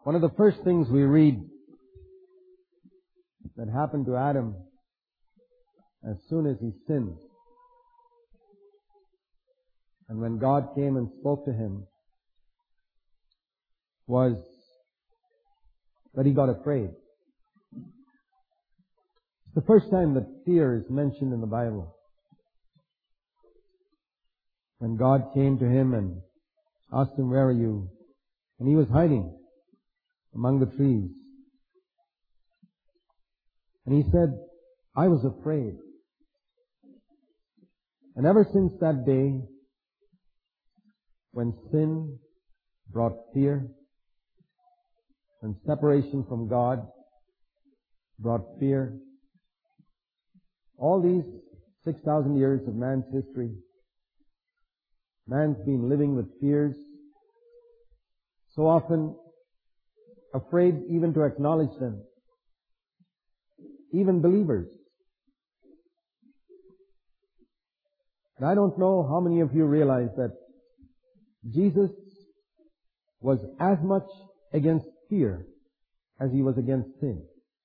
One of the first things we read that happened to Adam as soon as he sinned, and when God came and spoke to him, was that he got afraid. It's the first time that fear is mentioned in the Bible. When God came to him and asked him, "Where are you?" And he was hiding among the trees. And he said, "I was afraid." And ever since that day, when sin brought fear, when separation from God brought fear, all these 6,000 years of man's history, man's been living with fears, so often afraid even to acknowledge them. Even believers. And I don't know how many of you realize that Jesus was as much against fear as he was against sin.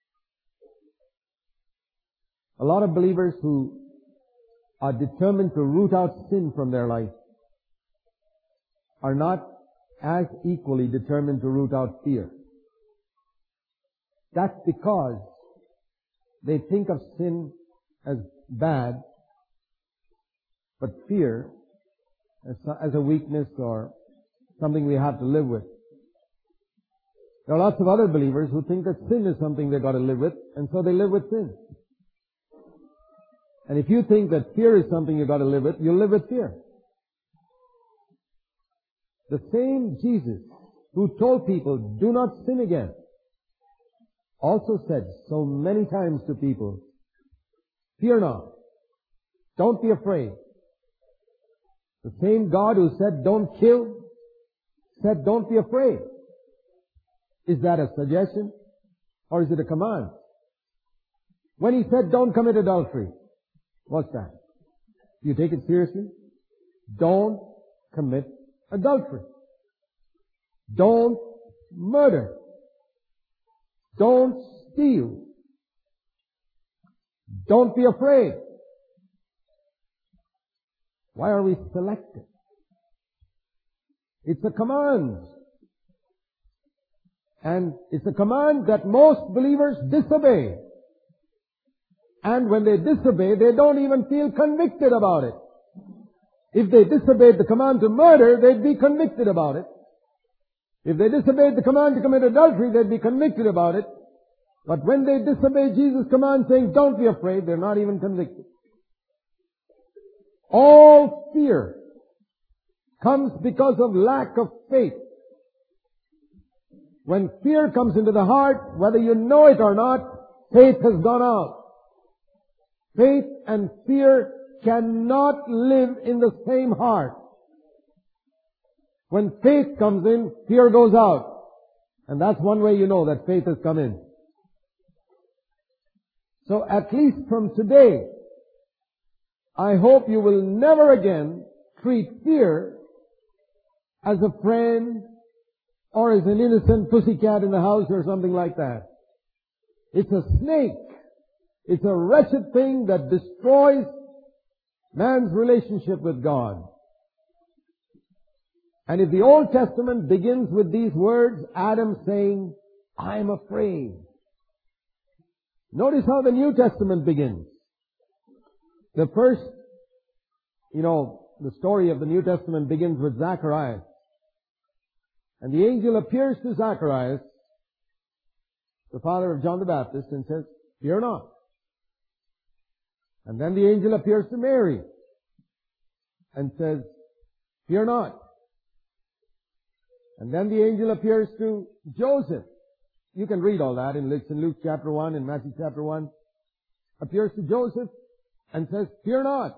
A lot of believers who are determined to root out sin from their life are not as equally determined to root out fear. That's because they think of sin as bad, but fear as a weakness or something we have to live with. There are lots of other believers who think that sin is something they've got to live with, and so they live with sin. And if you think that fear is something you've got to live with, you'll live with fear. The same Jesus who told people, "Do not sin again," also said so many times to people, "Fear not. Don't be afraid." The same God who said, "Don't kill," said, "Don't be afraid." Is that a suggestion or is it a command? When he said, "Don't commit adultery," what's that? You take it seriously? Don't commit adultery. Don't murder. Don't steal. Don't be afraid. Why are we selective? It's a command. And it's a command that most believers disobey. And when they disobey, they don't even feel convicted about it. If they disobeyed the command to murder, they'd be convicted about it. If they disobeyed the command to commit adultery, they'd be convicted about it. But when they disobey Jesus' command saying, "Don't be afraid," they're not even convicted. All fear comes because of lack of faith. When fear comes into the heart, whether you know it or not, faith has gone out. Faith and fear cannot live in the same heart. When faith comes in, fear goes out. And that's one way you know that faith has come in. So at least from today, I hope you will never again treat fear as a friend or as an innocent pussycat in the house or something like that. It's a snake. It's a wretched thing that destroys man's relationship with God. And if the Old Testament begins with these words, Adam saying, "I'm afraid." Notice how the New Testament begins. The first, the story of the New Testament begins with Zacharias. And the angel appears to Zacharias, the father of John the Baptist, and says, "Fear not." And then the angel appears to Mary and says, "Fear not." And then the angel appears to Joseph. You can read all that in Luke chapter 1, in Matthew chapter 1. Appears to Joseph and says, "Fear not."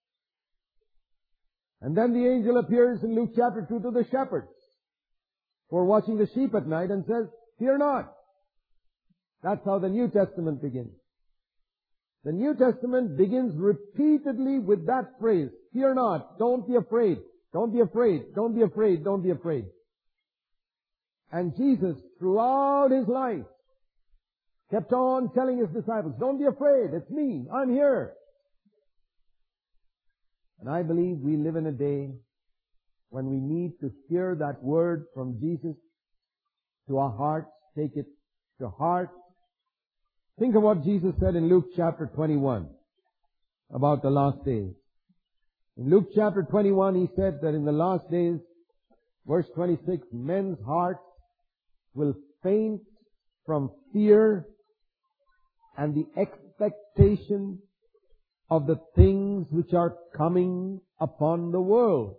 And then the angel appears in Luke chapter 2 to the shepherds who are watching the sheep at night and says, "Fear not." That's how the New Testament begins. The New Testament begins repeatedly with that phrase, "Fear not, don't be afraid, don't be afraid, don't be afraid, don't be afraid." And Jesus, throughout His life, kept on telling His disciples, don't be afraid, it's me, I'm here. And I believe we live in a day when we need to hear that word from Jesus to our hearts, take it to heart. Think of what Jesus said in Luke chapter 21 about the last days. In Luke chapter 21, He said that in the last days, verse 26, men's hearts will faint from fear and the expectation of the things which are coming upon the world.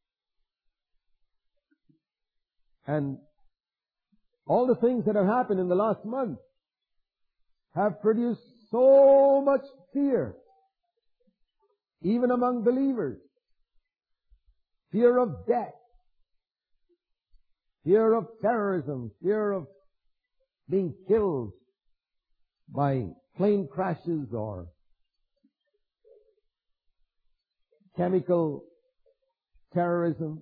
And all the things that have happened in the last month have produced so much fear, even among believers. Fear of death, fear of terrorism, fear of being killed by plane crashes or chemical terrorism.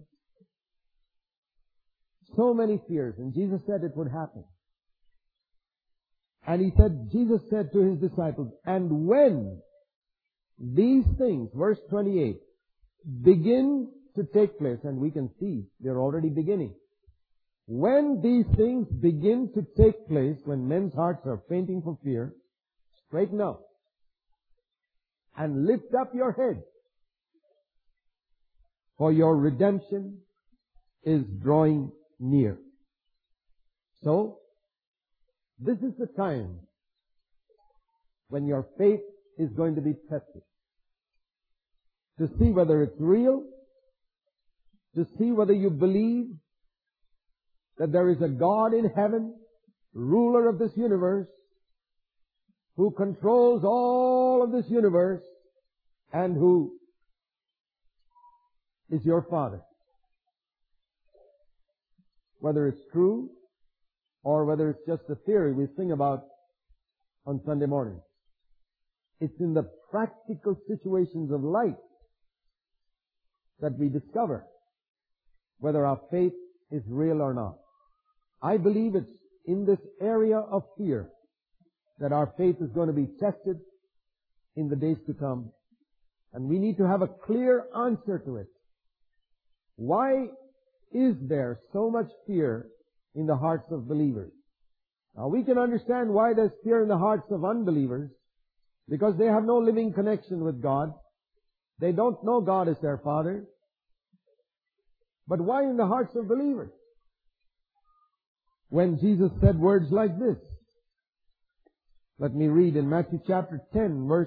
So many fears. And Jesus said it would happen. And Jesus said to His disciples, and when these things, verse 28, begin to take place, and we can see they're already beginning. When these things begin to take place, when men's hearts are fainting for fear, straighten up and lift up your head, for your redemption is drawing near. So, this is the time when your faith is going to be tested. To see whether it's real, to see whether you believe that there is a God in heaven, ruler of this universe, who controls all of this universe, and who is your Father. Whether it's true, or whether it's just a theory we sing about on Sunday morning. It's in the practical situations of life that we discover whether our faith is real or not. I believe it's in this area of fear that our faith is going to be tested in the days to come. And we need to have a clear answer to it. Why is there so much fear in the hearts of believers? Now we can understand why there's fear in the hearts of unbelievers, because they have no living connection with God. They don't know God as their Father. But why in the hearts of believers? When Jesus said words like this. Let me read in Matthew chapter 10, verse.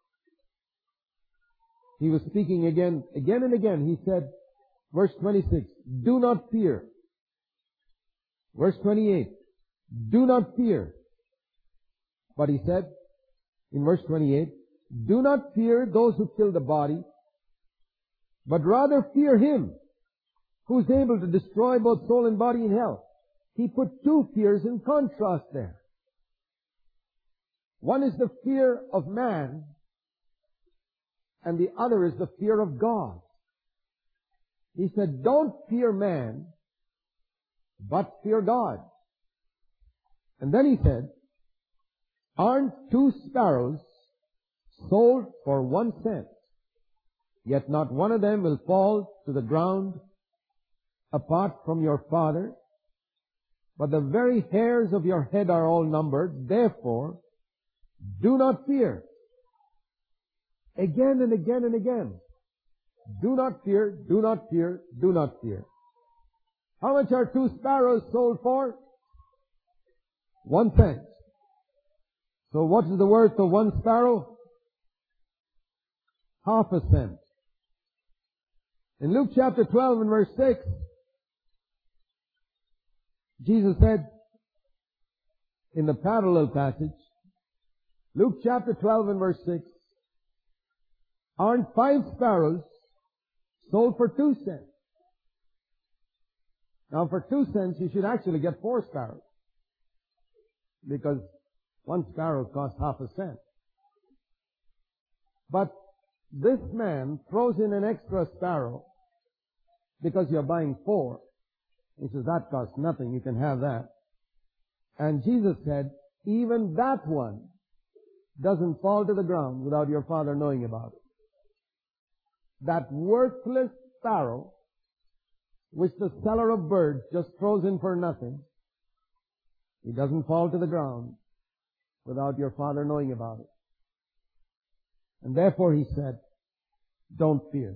He was speaking again and again. He said, verse 26, do not fear. Verse 28, do not fear. But He said, in verse 28, do not fear those who kill the body, but rather fear Him who is able to destroy both soul and body in hell. He put two fears in contrast there. One is the fear of man, and the other is the fear of God. He said, don't fear man, but fear God. And then He said, aren't 2 sparrows sold for 1 cent? Yet not one of them will fall to the ground apart from your Father. But the very hairs of your head are all numbered. Therefore, do not fear. Again and again and again. Do not fear, do not fear, do not fear. How much are 2 sparrows sold for? 1 cent. So what is the worth of 1 sparrow? Half a cent. In Luke chapter 12 and verse 6, Jesus said, in the parallel passage, Luke chapter 12 and verse 6, aren't 5 sparrows sold for 2 cents? Now for 2 cents you should actually get 4 sparrows, because 1 sparrow costs half a cent. But this man throws in an extra sparrow because you're buying 4. He says, that costs nothing. You can have that. And Jesus said, even that one doesn't fall to the ground without your Father knowing about it. That worthless sparrow, which the seller of birds just throws in for nothing, he doesn't fall to the ground without your Father knowing about it. And therefore he said, don't fear.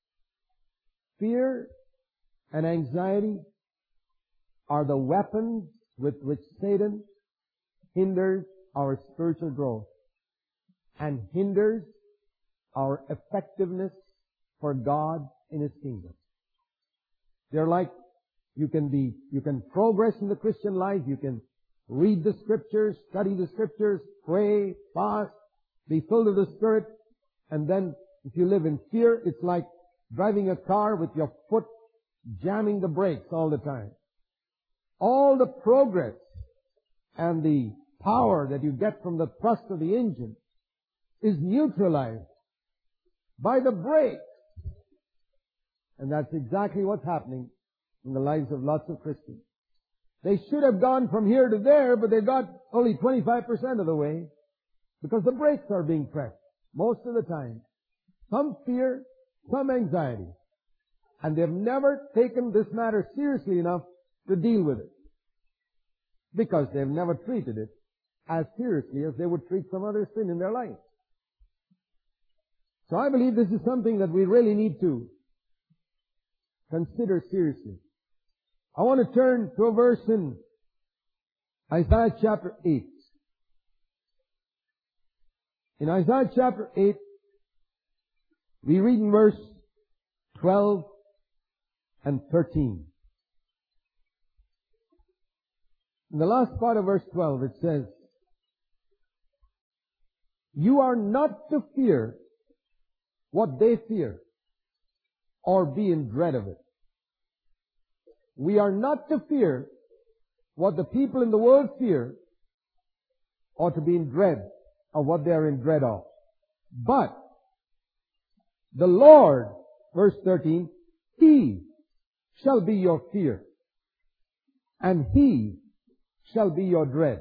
Fear and anxiety are the weapons with which Satan hinders our spiritual growth and hinders our effectiveness for God in His kingdom. They're like, you can progress in the Christian life, you can read the Scriptures, study the Scriptures, pray, fast, be filled with the Spirit, and then if you live in fear, it's like driving a car with your foot jamming the brakes all the time. All the progress and the power that you get from the thrust of the engine is neutralized by the brakes. And that's exactly what's happening in the lives of lots of Christians. They should have gone from here to there, but they got only 25% of the way because the brakes are being pressed most of the time. Some fear, some anxiety. And they've never taken this matter seriously enough to deal with it. Because they've never treated it as seriously as they would treat some other sin in their life. So I believe this is something that we really need to consider seriously. I want to turn to a verse in Isaiah chapter 8. In Isaiah chapter 8, we read in verse 12 and 13. In the last part of verse 12 it says, you are not to fear what they fear, or be in dread of it. We are not to fear what the people in the world fear, or to be in dread of what they are in dread of. But the Lord, verse 13, He shall be your fear, and He shall be your dread.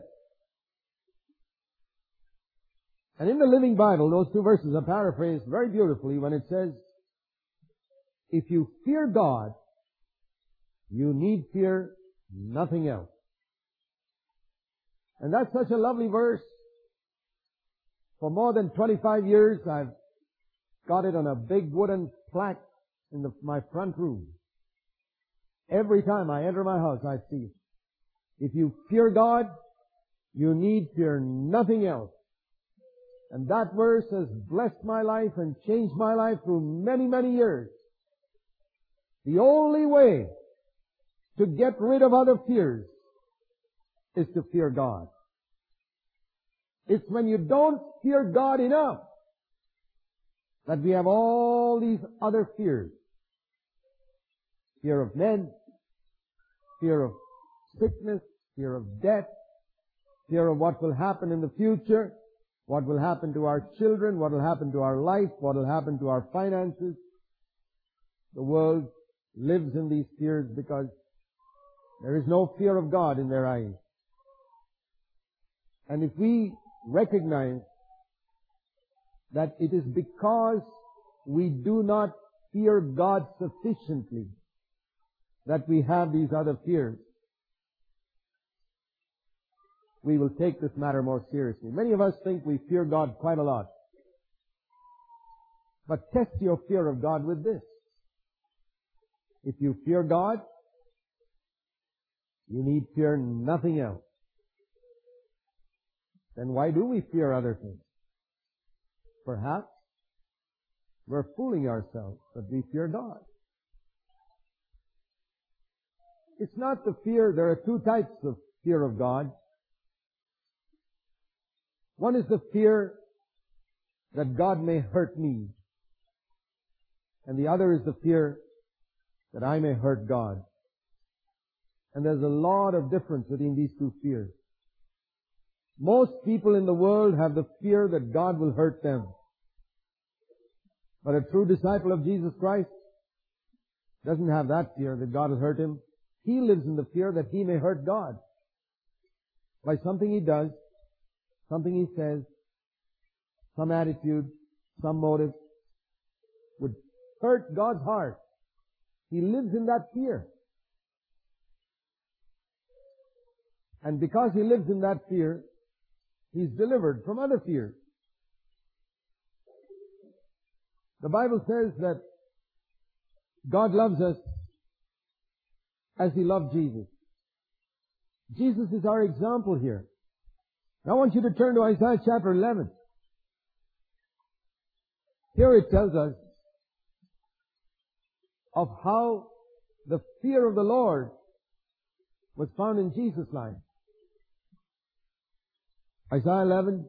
And in the Living Bible, those two verses are paraphrased very beautifully when it says, if you fear God, you need fear nothing else. And that's such a lovely verse. For more than 25 years, I've got it on a big wooden plaque in my front room. Every time I enter my house, I see it. If you fear God, you need fear nothing else. And that verse has blessed my life and changed my life through many, many years. The only way to get rid of other fears is to fear God. It's when you don't fear God enough that we have all these other fears. Fear of men, fear of sickness, fear of death, fear of what will happen in the future, what will happen to our children, what will happen to our life, what will happen to our finances. The world lives in these fears because there is no fear of God in their eyes. And if we recognize that it is because we do not fear God sufficiently that we have these other fears, we will take this matter more seriously. Many of us think we fear God quite a lot. But test your fear of God with this. If you fear God, you need fear nothing else. Then why do we fear other things? Perhaps we're fooling ourselves that we fear God. It's not the fear. There are two types of fear of God. One is the fear that God may hurt me. And the other is the fear that I may hurt God. And there's a lot of difference between these two fears. Most people in the world have the fear that God will hurt them. But a true disciple of Jesus Christ doesn't have that fear that God will hurt him. he lives in the fear that he may hurt God. By something he does, something he says, some attitude, some motive would hurt God's heart. He lives in that fear. And because he lives in that fear, he's delivered from other fears. The Bible says that God loves us as he loved Jesus. Jesus is our example here. Now I want you to turn to Isaiah chapter 11. Here it tells us of how the fear of the Lord was found in Jesus' life. Isaiah 11,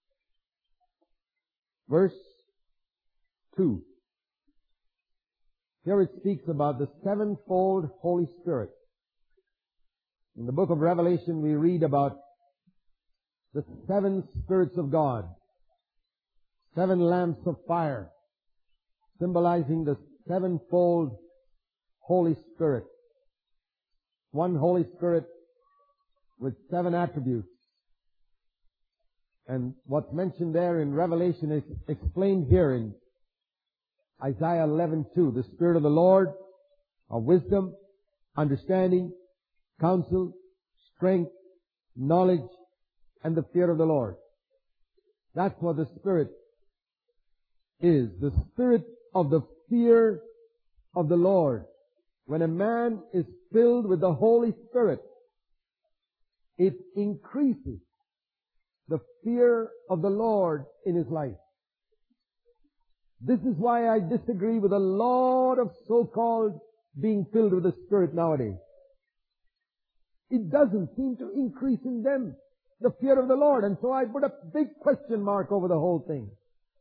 verse 2. Here it speaks about the sevenfold Holy Spirit. In the book of Revelation we read about the seven spirits of God, seven lamps of fire, symbolizing the sevenfold Holy Spirit. One Holy Spirit with seven attributes. And what's mentioned there in Revelation is explained here in Isaiah 11:2. The Spirit of the Lord of wisdom, understanding, counsel, strength, knowledge, and the fear of the Lord. That's what the Spirit is. The Spirit of the fear of the Lord. When a man is filled with the Holy Spirit, it increases the fear of the Lord in his life. This is why I disagree with a lot of so-called being filled with the Spirit nowadays. It doesn't seem to increase in them the fear of the Lord, and so I put a big question mark over the whole thing.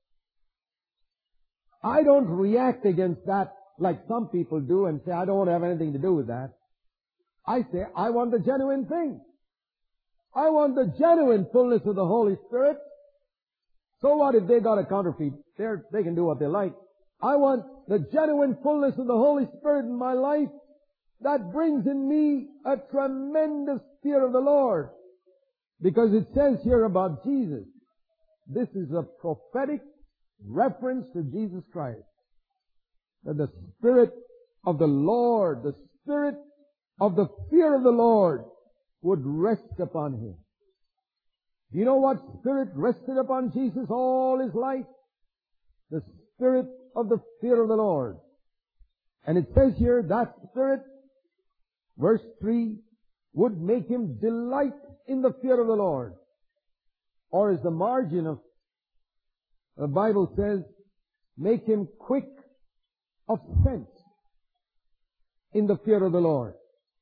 I don't react against that like some people do and say, I don't want to have anything to do with that. I say, I want the genuine thing. I want the genuine fullness of the Holy Spirit. So what if they got a counterfeit? They can do what they like. I want the genuine fullness of the Holy Spirit in my life that brings in me a tremendous fear of the Lord. Because it says here about Jesus, this is a prophetic reference to Jesus Christ. That the Spirit of the Lord, the Spirit of the fear of the Lord would rest upon him. You know what Spirit rested upon Jesus all his life? The Spirit of the fear of the Lord. And it says here that Spirit, verse 3, would make him delight in the fear of the Lord. Or as the margin of the Bible says, make him quick of sense in the fear of the Lord.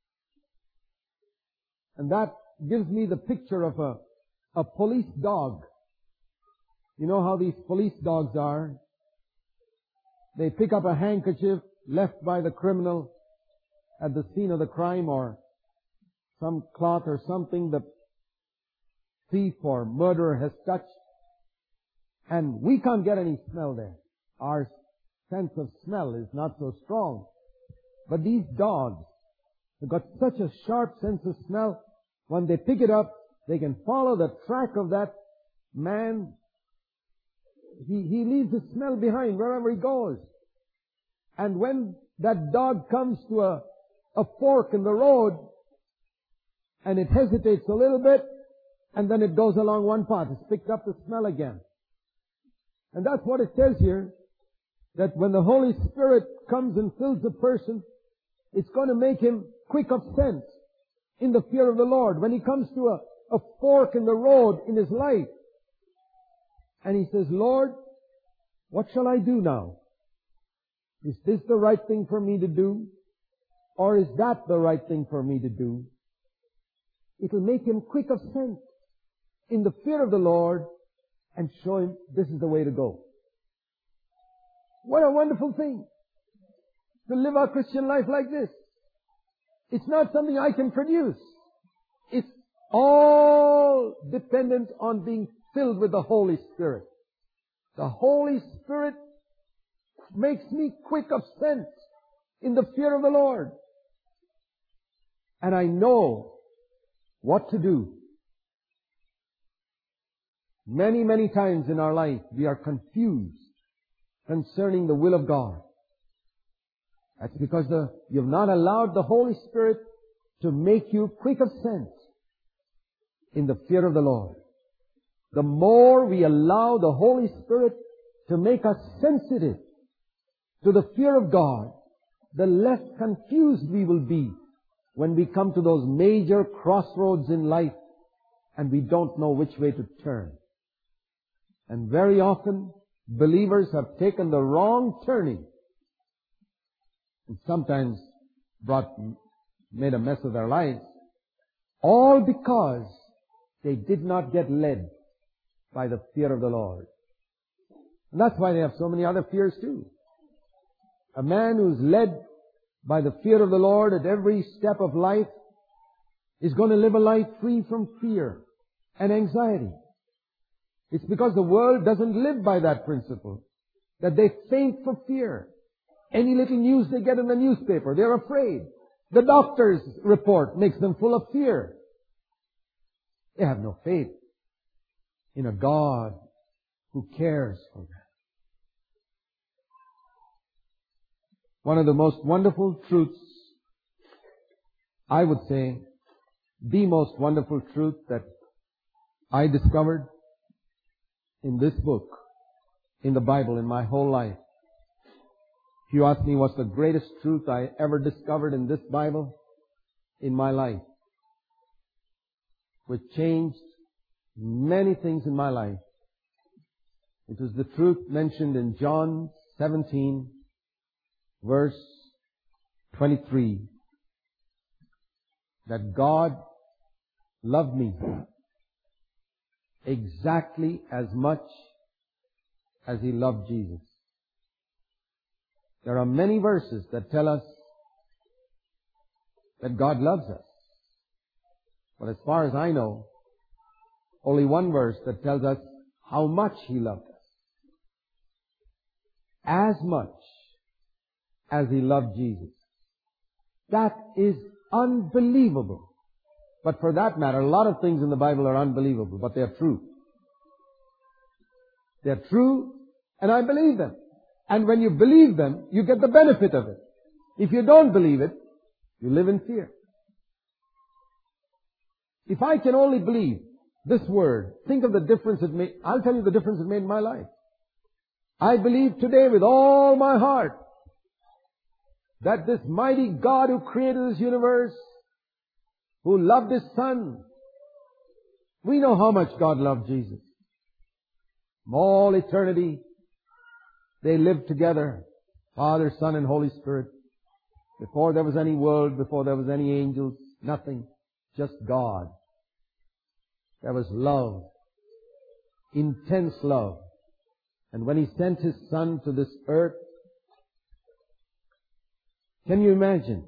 And that gives me the picture of a police dog. You know how these police dogs are? They pick up a handkerchief left by the criminal at the scene of the crime, or some cloth or something the thief or murderer has touched, and we can't get any smell there. Our sense of smell is not so strong. But these dogs have got such a sharp sense of smell. When they pick it up, they can follow the track of that man. He leaves the smell behind wherever he goes. And when that dog comes to a fork in the road, and it hesitates a little bit, and then it goes along one path, it's picked up the smell again. And that's what it says here, that when the Holy Spirit comes and fills the person, it's going to make him quick of sense in the fear of the Lord. When he comes to a fork in the road in his life, and he says, Lord, what shall I do now? Is this the right thing for me to do? Or is that the right thing for me to do? It'll make him quick of sense in the fear of the Lord and show him this is the way to go. What a wonderful thing to live our Christian life like this. It's not something I can produce. It's all dependent on being filled with the Holy Spirit. The Holy Spirit makes me quick of sense in the fear of the Lord. and I know what to do. Many, many times in our life we are confused concerning the will of God. That's because you've not allowed the Holy Spirit to make you quick of sense in the fear of the Lord. The more we allow the Holy Spirit to make us sensitive to the fear of God, the less confused we will be when we come to those major crossroads in life and we don't know which way to turn. And very often, believers have taken the wrong turning and sometimes made a mess of their lives, all because they did not get led by the fear of the Lord. And that's why they have so many other fears too. A man who's led by the fear of the Lord at every step of life is going to live a life free from fear and anxiety. It's because the world doesn't live by that principle that they faint for fear. Any little news they get in the newspaper, they're afraid. The doctor's report makes them full of fear. They have no faith in a God who cares for them. One of the most wonderful truths, I would say, the most wonderful truth that I discovered in this book, in the Bible, in my whole life. If you ask me what's the greatest truth I ever discovered in this Bible, in my life, which changed many things in my life, it was the truth mentioned in John 17, verse 23, that God loved me exactly as much as He loved Jesus. There are many verses that tell us that God loves us. But as far as I know, only one verse that tells us how much He loved us. As much as He loved Jesus. That is unbelievable. But for that matter, a lot of things in the Bible are unbelievable, but they're true. They're true, and I believe them. And when you believe them, you get the benefit of it. If you don't believe it, you live in fear. If I can only believe this word, think of the difference it made. I'll tell you the difference it made in my life. I believe today with all my heart that this mighty God who created this universe, who loved His Son, we know how much God loved Jesus. From all eternity, they lived together, Father, Son, and Holy Spirit. Before there was any world, before there was any angels, nothing, just God. There was love, intense love. And when He sent His Son to this earth, can you imagine?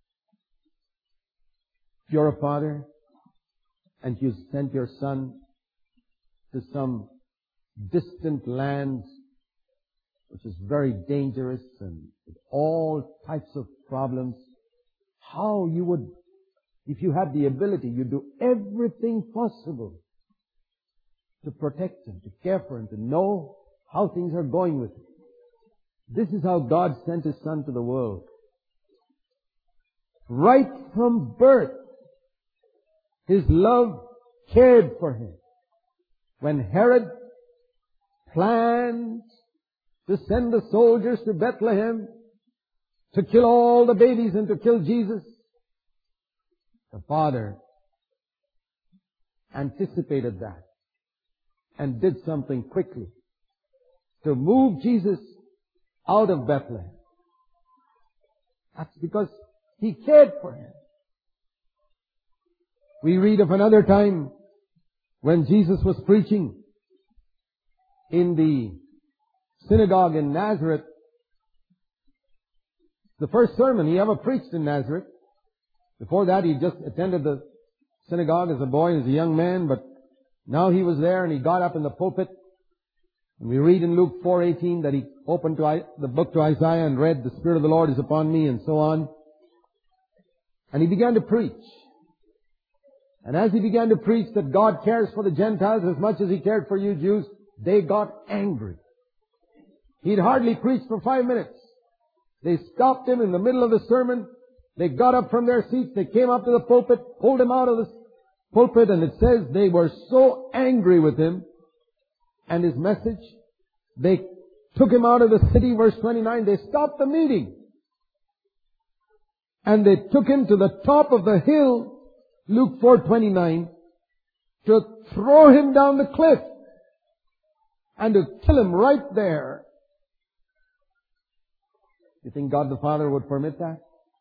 If you're a father and you sent your son to some distant land which is very dangerous and with all types of problems, how you would, if you had the ability, you'd do everything possible to protect him, to care for him, to know how things are going with him. This is how God sent His Son to the world. Right from birth, His love cared for him. When Herod planned to send the soldiers to Bethlehem to kill all the babies and to kill Jesus, the Father anticipated that and did something quickly to move Jesus out of Bethlehem. That's because He cared for him. We read of another time when Jesus was preaching in the synagogue in Nazareth. The first sermon He ever preached in Nazareth. Before that, He just attended the synagogue as a boy, as a young man, but now He was there and He got up in the pulpit. And we read in Luke 4:18 that He opened the book to Isaiah and read, "The Spirit of the Lord is upon me," and so on. And he began to preach. And as he began to preach that God cares for the Gentiles as much as he cared for you Jews, they got angry. He'd hardly preached for 5 minutes. They stopped him in the middle of the sermon. They got up from their seats. They came up to the pulpit, pulled him out of the pulpit, and it says they were so angry with him and his message. They took him out of the city, verse 29. They stopped the meeting. And they took him to the top of the hill, Luke 4:29, to throw him down the cliff and to kill him right there. You think God the Father would permit that?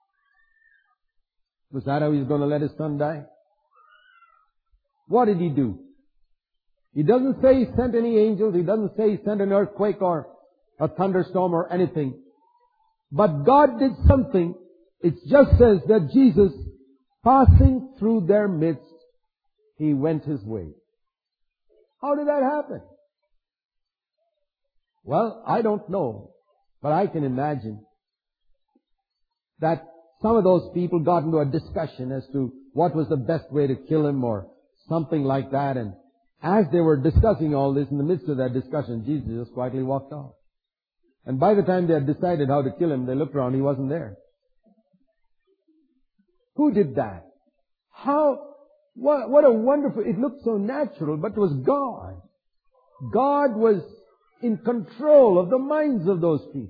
Was that how He's going to let His Son die? What did He do? He doesn't say He sent any angels. He doesn't say He sent an earthquake or a thunderstorm or anything. But God did something. It just says that Jesus, passing through their midst, He went His way. How did that happen? Well, I don't know. But I can imagine that some of those people got into a discussion as to what was the best way to kill him or something like that. And as they were discussing all this, in the midst of that discussion, Jesus just quietly walked off. And by the time they had decided how to kill him, they looked around, He wasn't there. Who did that? How? What a wonderful, it looked so natural, but it was God. God was in control of the minds of those people.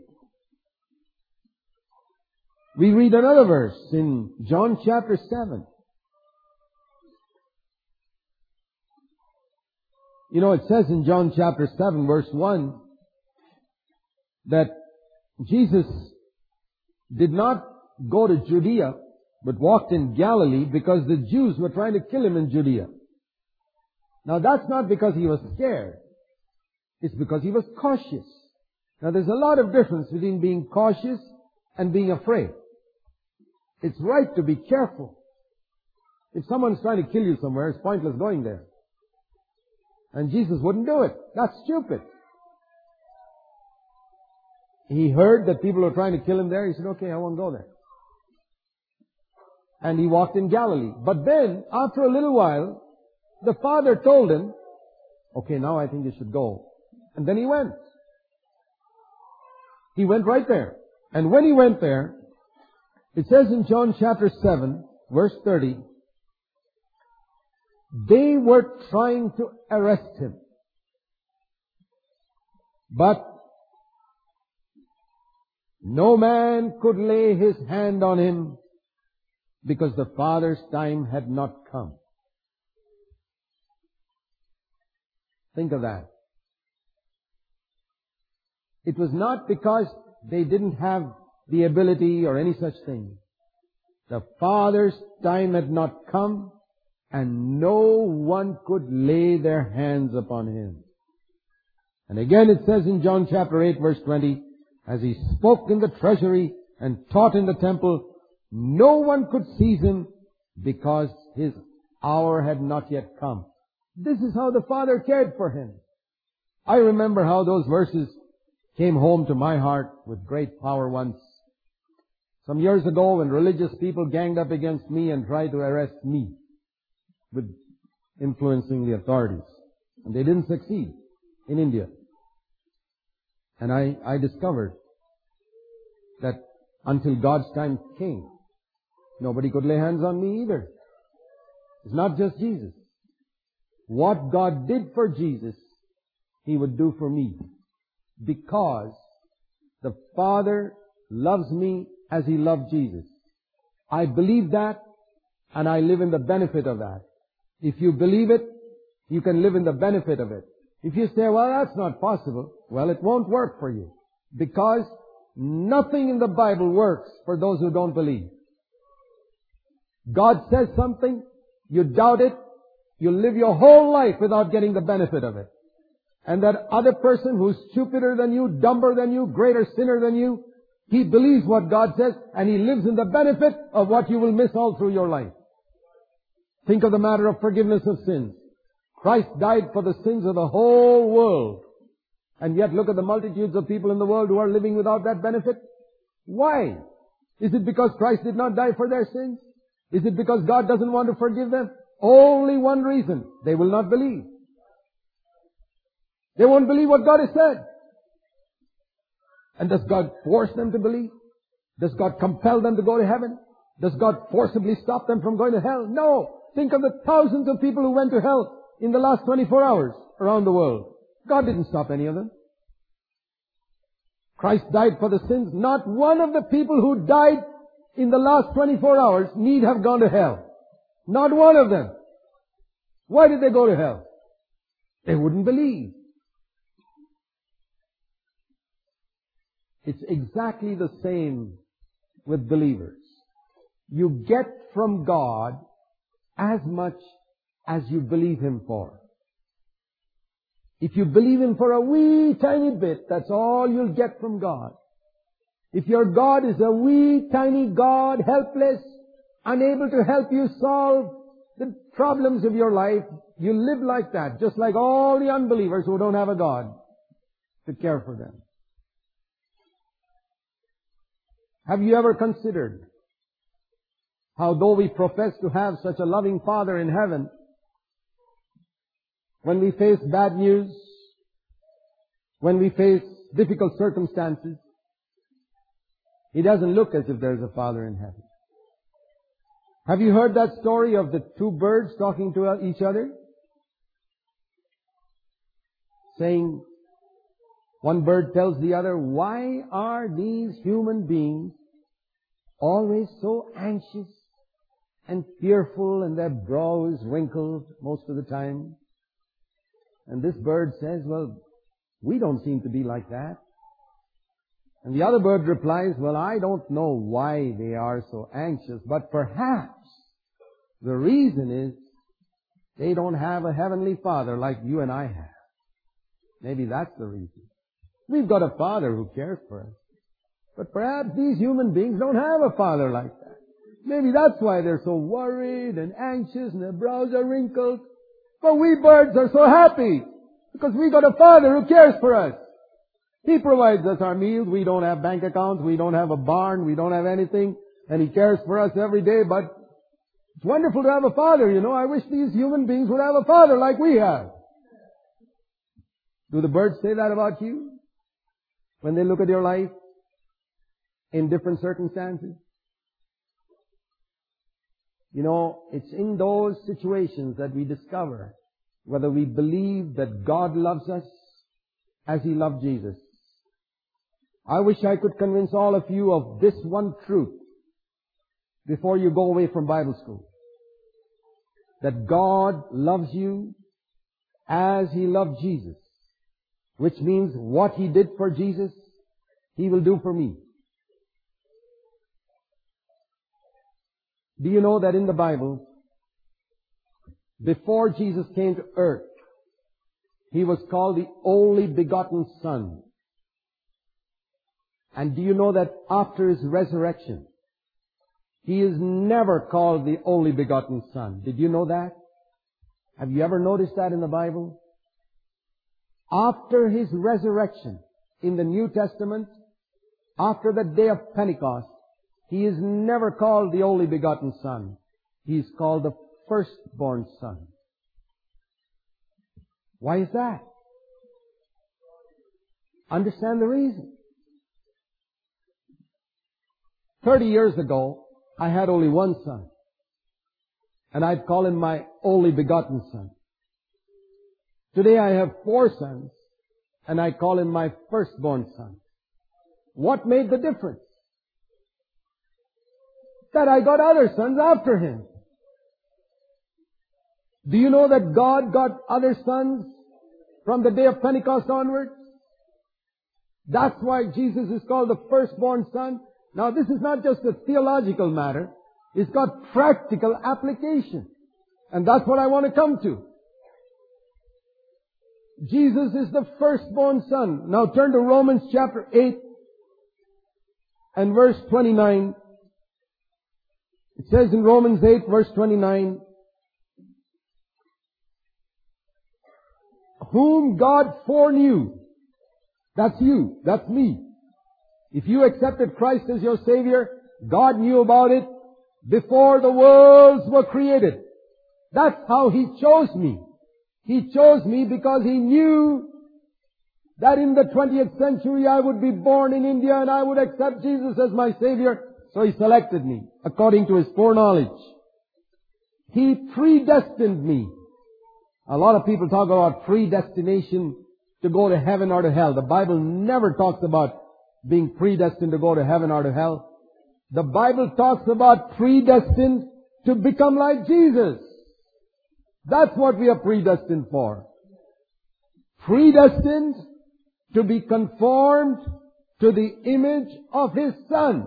We read another verse in John chapter 7. You know, it says in John chapter 7 verse 1 that Jesus did not go to Judea but walked in Galilee because the Jews were trying to kill Him in Judea. Now that's not because He was scared. It's because He was cautious. Now there's a lot of difference between being cautious and being afraid. It's right to be careful. If someone's trying to kill you somewhere, it's pointless going there. And Jesus wouldn't do it. That's stupid. He heard that people were trying to kill Him there. He said, okay, I won't go there. And He walked in Galilee. But then, after a little while, the Father told Him, okay, now I think you should go. And then He went. He went right there. And when He went there, it says in John chapter 7, verse 30, they were trying to arrest Him. But no man could lay his hand on Him because the Father's time had not come. Think of that. It was not because they didn't have the ability or any such thing. The Father's time had not come, and no one could lay their hands upon Him. And again it says in John chapter 8 verse 20, as He spoke in the treasury and taught in the temple, no one could seize Him because His hour had not yet come. This is how the Father cared for Him. I remember how those verses came home to my heart with great power once. Some years ago when religious people ganged up against me and tried to arrest me with influencing the authorities. And they didn't succeed in India. And I discovered that until God's time came, nobody could lay hands on me either. It's not just Jesus. What God did for Jesus, He would do for me. Because the Father loves me as He loved Jesus. I believe that, and I live in the benefit of that. If you believe it, you can live in the benefit of it. If you say, well, that's not possible, well, it won't work for you. Because nothing in the Bible works for those who don't believe. God says something, you doubt it, you live your whole life without getting the benefit of it. And that other person who's stupider than you, dumber than you, greater sinner than you, he believes what God says and he lives in the benefit of what you will miss all through your life. Think of the matter of forgiveness of sins. Christ died for the sins of the whole world. And yet look at the multitudes of people in the world who are living without that benefit. Why? Is it because Christ did not die for their sins? Is it because God doesn't want to forgive them? Only one reason. They will not believe. They won't believe what God has said. And does God force them to believe? Does God compel them to go to heaven? Does God forcibly stop them from going to hell? No. Think of the thousands of people who went to hell in the last 24 hours around the world. God didn't stop any of them. Christ died for the sins. Not one of the people who died in the last 24 hours need have gone to hell. Not one of them. Why did they go to hell? They wouldn't believe. It's exactly the same with believers. You get from God as much as you believe Him for. If you believe Him for a wee tiny bit, that's all you'll get from God. If your God is a wee tiny God, helpless, unable to help you solve the problems of your life, you live like that, just like all the unbelievers who don't have a God to care for them. Have you ever considered how though we profess to have such a loving Father in heaven, when we face bad news, when we face difficult circumstances, He doesn't look as if there's a Father in heaven. Have you heard that story of the two birds talking to each other? Saying, one bird tells the other, why are these human beings always so anxious and fearful and their brows wrinkled most of the time? And this bird says, well, we don't seem to be like that. And the other bird replies, well, I don't know why they are so anxious, but perhaps the reason is they don't have a heavenly Father like you and I have. Maybe that's the reason. We've got a Father who cares for us. But perhaps these human beings don't have a Father like that. Maybe that's why they're so worried and anxious and their brows are wrinkled. But we birds are so happy because we got a Father who cares for us. He provides us our meals. We don't have bank accounts. We don't have a barn. We don't have anything. And He cares for us every day. But it's wonderful to have a Father, you know. I wish these human beings would have a Father like we have. Do the birds say that about you? When they look at your life in different circumstances? You know, it's in those situations that we discover whether we believe that God loves us as He loved Jesus. I wish I could convince all of you of this one truth before you go away from Bible school. That God loves you as He loved Jesus. Which means what He did for Jesus, He will do for me. Do you know that in the Bible, before Jesus came to earth, He was called the only begotten Son. And do you know that after His resurrection, He is never called the only begotten Son? Did you know that? Have you ever noticed that in the Bible? After His resurrection in the New Testament, after the day of Pentecost, He is never called the only begotten Son. He is called the firstborn Son. Why is that? Understand the reason. 30 years ago, I had only one son. And I'd call him my only begotten Son. Today I have 4 sons, and I call him my firstborn Son. What made the difference? That I got other sons after him. Do you know that God got other sons from the day of Pentecost onwards? That's why Jesus is called the firstborn Son. Now this is not just a theological matter. It's got practical application. And that's what I want to come to. Jesus is the firstborn Son. Now turn to Romans chapter 8 and verse 29. It says in Romans 8 verse 29, whom God foreknew. That's you. That's me. If you accepted Christ as your Savior, God knew about it before the worlds were created. That's how He chose me. He chose me because He knew that in the 20th century I would be born in India and I would accept Jesus as my Savior. So He selected me according to His foreknowledge. He predestined me. A lot of people talk about predestination to go to heaven or to hell. The Bible never talks about being predestined to go to heaven or to hell. The Bible talks about predestined to become like Jesus. That's what we are predestined for. Predestined to be conformed to the image of His Son.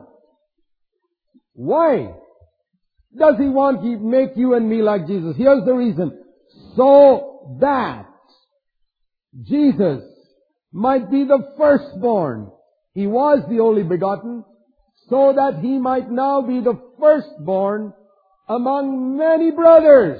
Why does He want to make you and me like Jesus? Here's the reason. So that Jesus might be the firstborn. He was the only begotten, so that He might now be the firstborn among many brothers.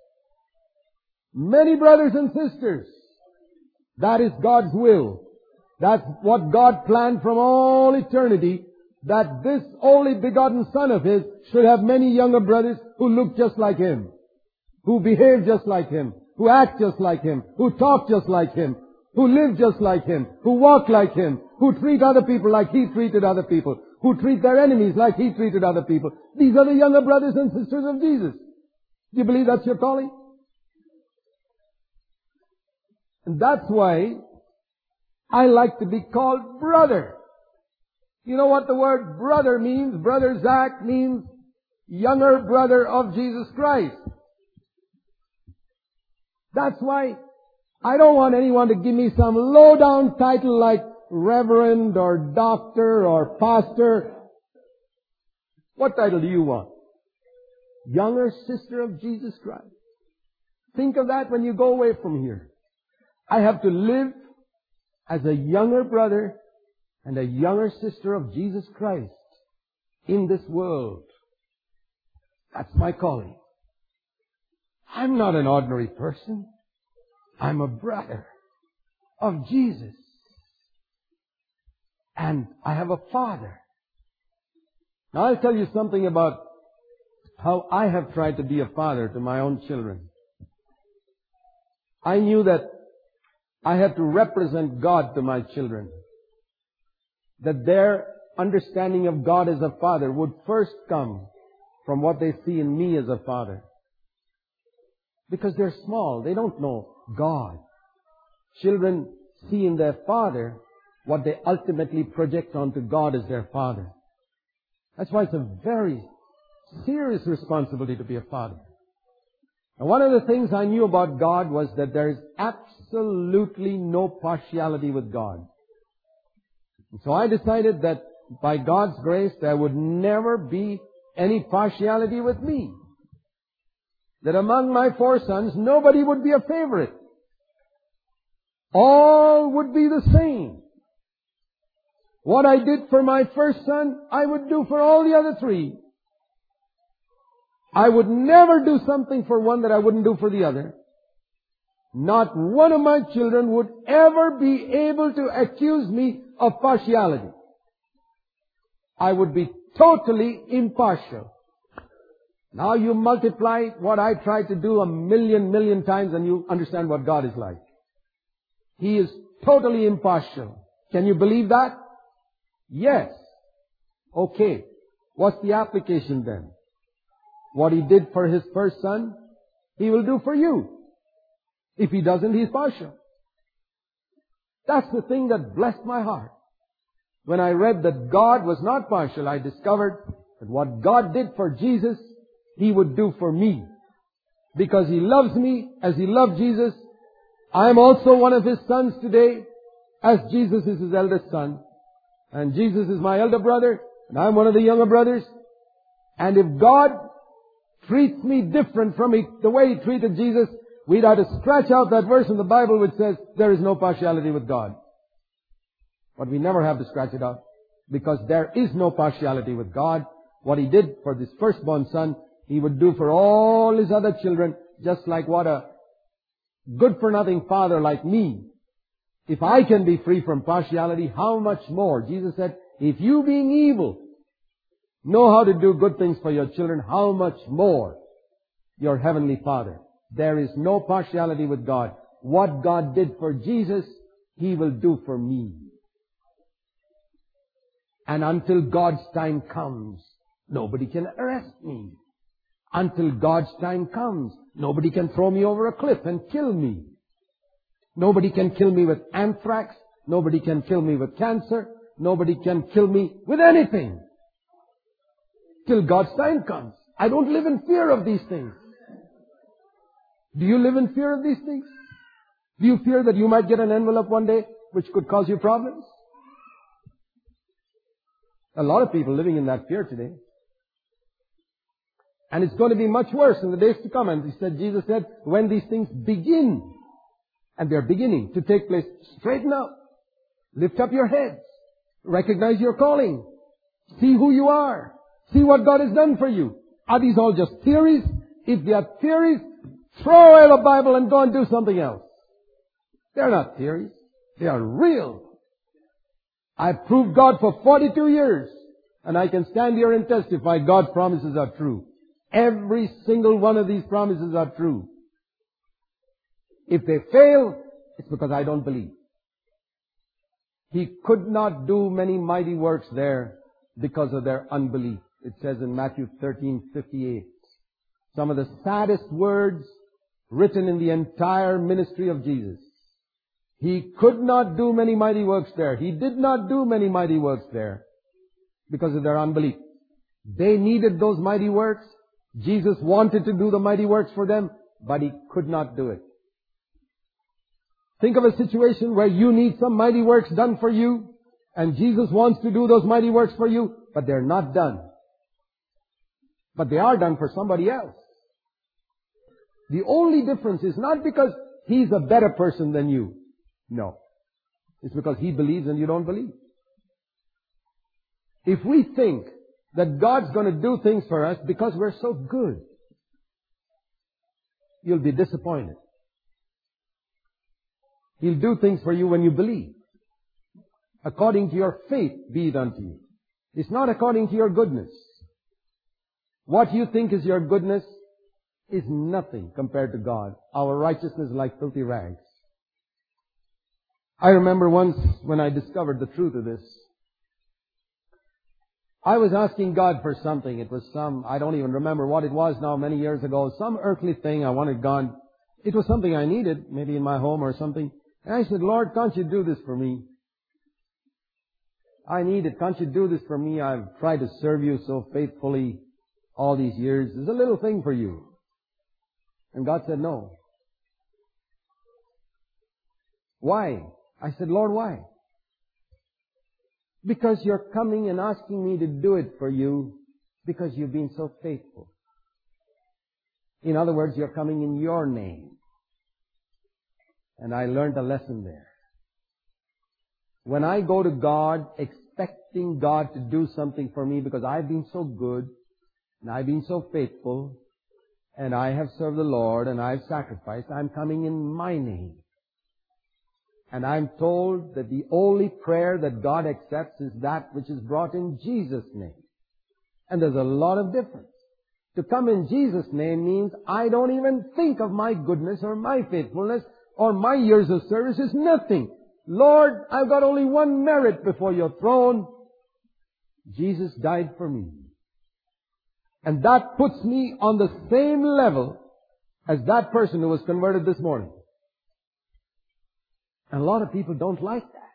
Many brothers and sisters. That is God's will. That's what God planned from all eternity, that this only begotten Son of His should have many younger brothers who look just like Him, who behave just like Him, who act just like Him, who talk just like Him, who live just like Him, who walk like Him, who treat other people like He treated other people, who treat their enemies like He treated other people. These are the younger brothers and sisters of Jesus. Do you believe that's your calling? And that's why I like to be called brother. You know what the word brother means? Brother Zach means younger brother of Jesus Christ. That's why I don't want anyone to give me some low-down title like reverend or doctor or pastor. What title do you want? Younger sister of Jesus Christ. Think of that when you go away from here. I have to live as a younger brother and a younger sister of Jesus Christ in this world. That's my calling. I'm not an ordinary person. I'm a brother of Jesus. And I have a father. Now I'll tell you something about how I have tried to be a father to my own children. I knew that I had to represent God to my children. That their understanding of God as a father would first come from what they see in me as a father. Because they're small. They don't know God. Children see in their father what they ultimately project onto God as their father. That's why it's a very serious responsibility to be a father. And one of the things I knew about God was that there is absolutely no partiality with God. And so I decided that by God's grace there would never be any partiality with me. That among my 4 sons nobody would be a favorite. All would be the same. What I did for my first son, I would do for all the other 3. I would never do something for one that I wouldn't do for the other. Not one of my children would ever be able to accuse me of partiality. I would be totally impartial. Now you multiply what I tried to do a million times and you understand what God is like. He is totally impartial. Can you believe that? Yes. Okay. What's the application then? What He did for His first son, He will do for you. If He doesn't, He's partial. That's the thing that blessed my heart. When I read that God was not partial, I discovered that what God did for Jesus, He would do for me. Because He loves me as He loved Jesus. I am also one of His sons today, as Jesus is His eldest son. And Jesus is my elder brother, and I'm one of the younger brothers. And if God treats me different from the way He treated Jesus, we'd have to scratch out that verse in the Bible which says there is no partiality with God. But we never have to scratch it out, because there is no partiality with God. What He did for this firstborn son, He would do for all His other children, just like what a good-for-nothing father like me. If I can be free from partiality, how much more? Jesus said, if you being evil know how to do good things for your children, how much more your Heavenly Father. There is no partiality with God. What God did for Jesus, He will do for me. And until God's time comes, nobody can arrest me. Until God's time comes, nobody can throw me over a cliff and kill me. Nobody can kill me with anthrax. Nobody can kill me with cancer. Nobody can kill me with anything. Till God's time comes. I don't live in fear of these things. Do you live in fear of these things? Do you fear that you might get an envelope one day which could cause you problems? A lot of people living in that fear today. And it's going to be much worse in the days to come. And Jesus said, when these things begin, and they're beginning to take place, straighten up. Lift up your heads. Recognize your calling. See who you are. See what God has done for you. Are these all just theories? If they are theories, throw away the Bible and go and do something else. They're not theories. They are real. I've proved God for 42 years. And I can stand here and testify God's promises are true. Every single one of these promises are true. If they fail, it's because I don't believe. He could not do many mighty works there because of their unbelief. It says in Matthew 13:58. Some of the saddest words written in the entire ministry of Jesus. He could not do many mighty works there. He did not do many mighty works there because of their unbelief. They needed those mighty works. Jesus wanted to do the mighty works for them, but He could not do it. Think of a situation where you need some mighty works done for you, and Jesus wants to do those mighty works for you, but they're not done. But they are done for somebody else. The only difference is not because He's a better person than you. No. It's because He believes and you don't believe. If we think that God's going to do things for us because we're so good, you'll be disappointed. He'll do things for you when you believe. According to your faith be it unto you. It's not according to your goodness. What you think is your goodness is nothing compared to God. Our righteousness is like filthy rags. I remember once when I discovered the truth of this, I was asking God for something. It was I don't even remember what it was now, many years ago, some earthly thing I wanted God. It was something I needed, maybe in my home or something. And I said, Lord, can't you do this for me? I need it. Can't you do this for me? I've tried to serve you so faithfully all these years. There's a little thing for you. And God said, no. Why? I said, Lord, why? Because you're coming and asking me to do it for you because you've been so faithful. In other words, you're coming in your name. And I learned a lesson there. When I go to God expecting God to do something for me because I've been so good and I've been so faithful and I have served the Lord and I've sacrificed, I'm coming in my name. And I'm told that the only prayer that God accepts is that which is brought in Jesus' name. And there's a lot of difference. To come in Jesus' name means I don't even think of my goodness or my faithfulness or my years of service. Is nothing. Lord, I've got only one merit before your throne. Jesus died for me. And that puts me on the same level as that person who was converted this morning. And a lot of people don't like that.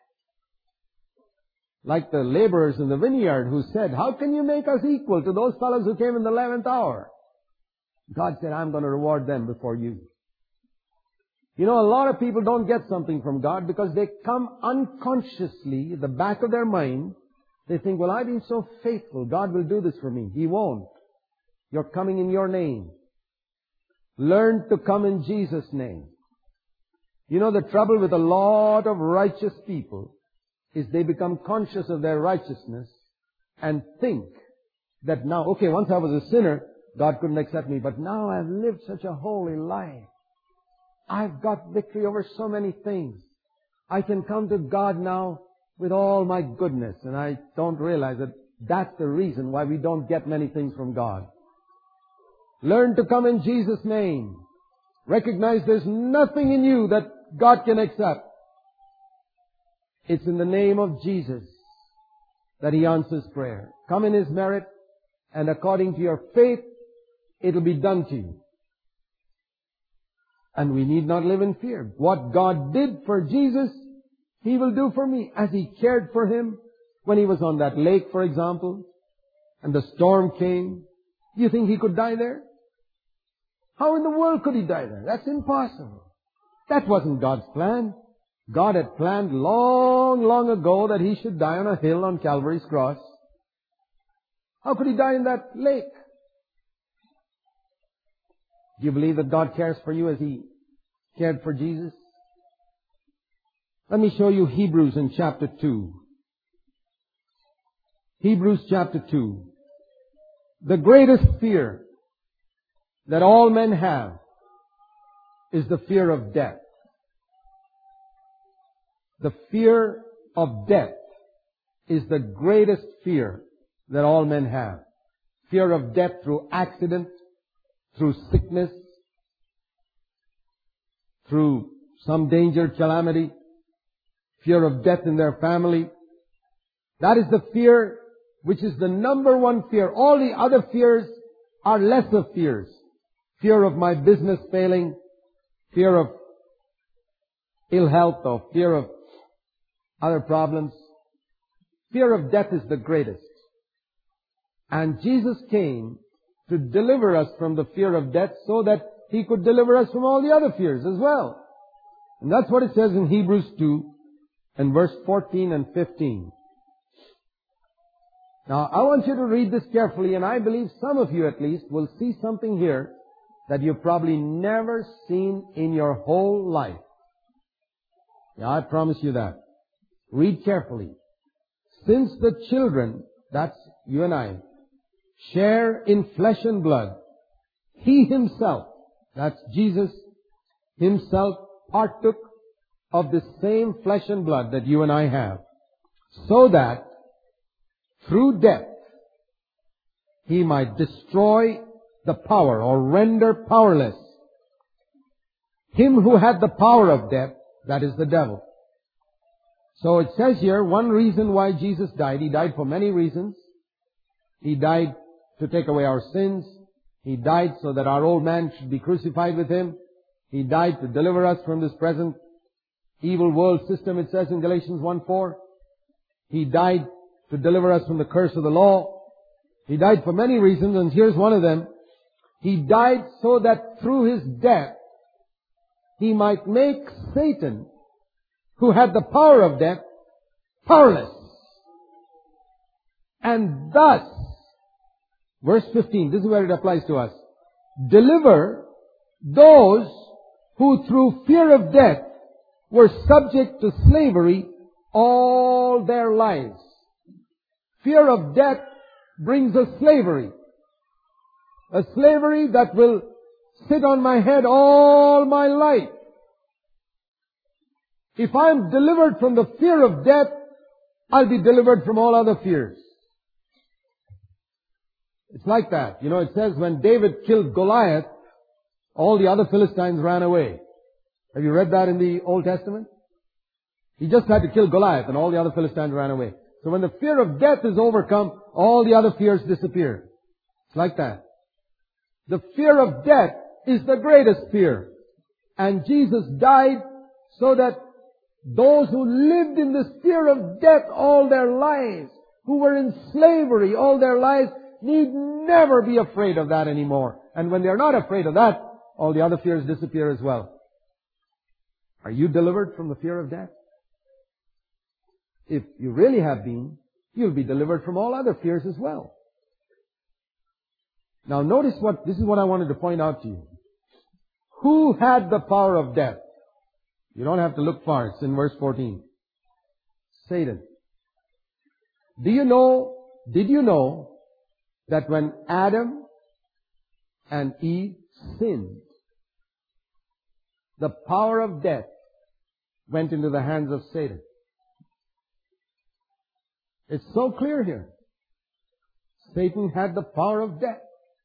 Like the laborers in the vineyard who said, how can you make us equal to those fellows who came in the 11th hour? God said, I'm going to reward them before you. You know, a lot of people don't get something from God because they come unconsciously, at the back of their mind. They think, well, I've been so faithful. God will do this for me. He won't. You're coming in your name. Learn to come in Jesus' name. You know, the trouble with a lot of righteous people is they become conscious of their righteousness and think that now, okay, once I was a sinner, God couldn't accept me, but now I've lived such a holy life. I've got victory over so many things. I can come to God now with all my goodness, and I don't realize that That's the reason why we don't get many things from God. Learn to come in Jesus' name. Recognize there's nothing in you that God can accept. It's in the name of Jesus that He answers prayer. Come in His merit, and according to your faith, it'll be done to you. And we need not live in fear. What God did for Jesus, He will do for me. As He cared for Him when He was on that lake, for example, and the storm came. Do you think He could die there? How in the world could He die there? That's impossible. That wasn't God's plan. God had planned long, long ago that He should die on a hill on Calvary's cross. How could He die in that lake? Do you believe that God cares for you as He cared for Jesus? Let me show you Hebrews in chapter 2. Hebrews chapter 2. The greatest fear that all men have is the fear of death. The fear of death is the greatest fear that all men have. Fear of death through accident, through sickness, through some danger, calamity, fear of death in their family. That is the fear which is the number one fear. All the other fears are lesser fears. Fear of my business failing, fear of ill health, or fear of other problems. Fear of death is the greatest. And Jesus came to deliver us from the fear of death so that He could deliver us from all the other fears as well. And that's what it says in Hebrews 2 and verse 14 and 15. Now, I want you to read this carefully, and I believe some of you at least will see something here that you've probably never seen in your whole life. Yeah, I promise you that. Read carefully. Since the children, that's you and I, share in flesh and blood, He Himself, that's Jesus, Himself partook of the same flesh and blood that you and I have, so that through death He might destroy the power or render powerless him who had the power of death, that is the devil. So it says here, one reason why Jesus died. He died for many reasons. He died to take away our sins. He died so that our old man should be crucified with Him. He died to deliver us from this present evil world system, it says in Galatians 1:4. He died to deliver us from the curse of the law. He died for many reasons, and here's one of them. He died so that through His death, He might make Satan, who had the power of death, powerless. And thus, verse 15, this is where it applies to us, deliver those who through fear of death were subject to slavery all their lives. Fear of death brings a slavery. A slavery that will sit on my head all my life. If I'm delivered from the fear of death, I'll be delivered from all other fears. It's like that. You know, it says when David killed Goliath, all the other Philistines ran away. Have you read that in the Old Testament? He just had to kill Goliath and all the other Philistines ran away. So when the fear of death is overcome, all the other fears disappear. It's like that. The fear of death is the greatest fear. And Jesus died so that those who lived in this fear of death all their lives, who were in slavery all their lives, need never be afraid of that anymore. And when they're not afraid of that, all the other fears disappear as well. Are you delivered from the fear of death? If you really have been, you'll be delivered from all other fears as well. Now notice this is what I wanted to point out to you. Who had the power of death? You don't have to look far. It's in verse 14. Satan. Did you know that when Adam and Eve sinned, the power of death went into the hands of Satan? It's so clear here. Satan had the power of death.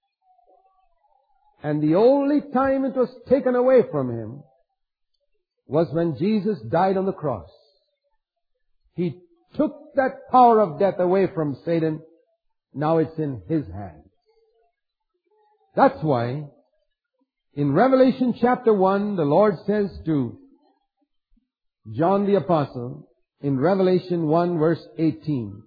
And the only time it was taken away from him was when Jesus died on the cross. He took that power of death away from Satan. Now it's in his hands. That's why in Revelation chapter 1, the Lord says to John the Apostle, in Revelation 1 verse 18,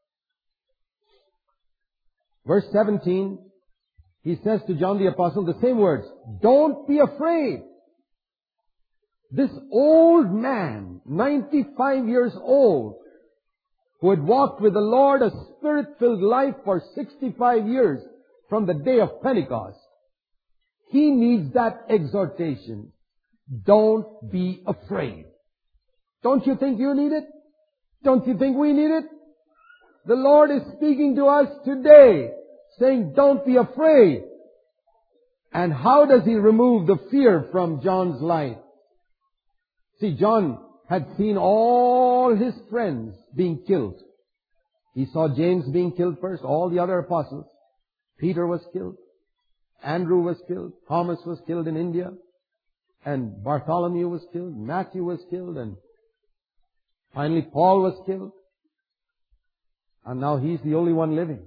verse 17, he says to John the Apostle the same words, "Don't be afraid." This old man, 95 years old, who had walked with the Lord a Spirit-filled life for 65 years from the day of Pentecost, he needs that exhortation. Don't be afraid. Don't you think you need it? Don't you think we need it? The Lord is speaking to us today, saying, don't be afraid. And how does He remove the fear from John's life? See, John had seen all his friends being killed. He saw James being killed first, all the other apostles. Peter was killed. Andrew was killed. Thomas was killed in India. And Bartholomew was killed. Matthew was killed. And finally Paul was killed. And now he's the only one living.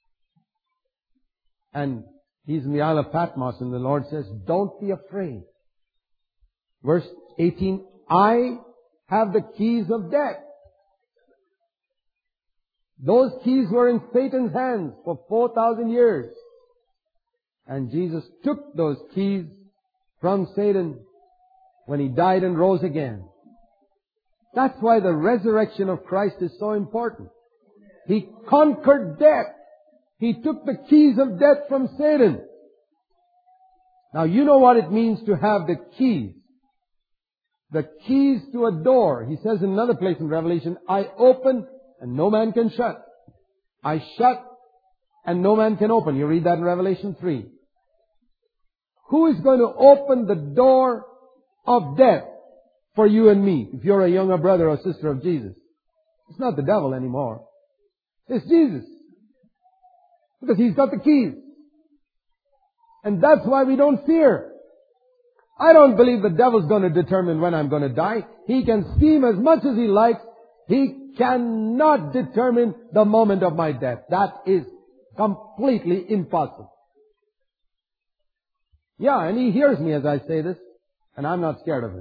And he's in the Isle of Patmos, and the Lord says, don't be afraid. Verse 18, I have the keys of death. Those keys were in Satan's hands for 4,000 years. And Jesus took those keys from Satan when He died and rose again. That's why the resurrection of Christ is so important. He conquered death. He took the keys of death from Satan. Now you know what it means to have the keys. The keys to a door. He says in another place in Revelation, I open and no man can shut. I shut and no man can open. You read that in Revelation 3. Who is going to open the door of death for you and me if you're a younger brother or sister of Jesus? It's not the devil anymore. It's Jesus. Because He's got the keys. And that's why we don't fear. I don't believe the devil's going to determine when I'm going to die. He can scheme as much as he likes. He cannot determine the moment of my death. That is completely impossible. Yeah, and he hears me as I say this, and I'm not scared of him.